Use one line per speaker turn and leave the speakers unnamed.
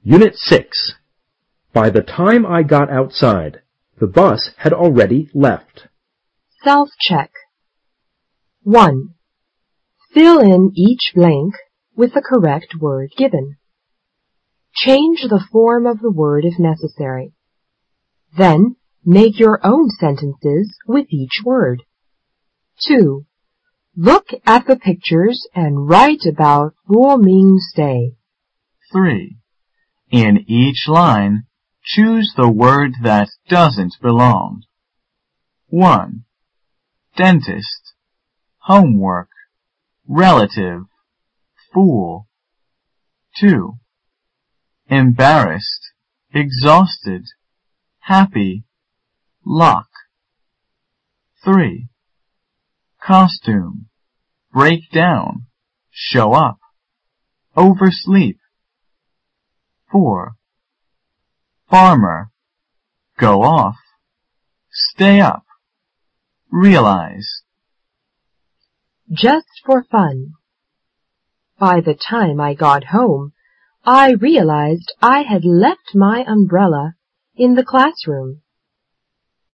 Unit 6. By the time I got outside, the bus had already left.
Self-check. 1. Fill in each blank with the correct word given. Change the form of the word if necessary. Then, make your own sentences with each word. 2. Look at the pictures and write about Luoming's Day.
3. In each line, choose the word that doesn't belong. 1. Dentist, homework, relative, fool. 2. Embarrassed, exhausted, happy, lock. 3. Costume, break down, show up, oversleep. 4. Farmer, go off, stay up, realize.
Just for fun. By the time I got home, I realized I had left my umbrella in the classroom.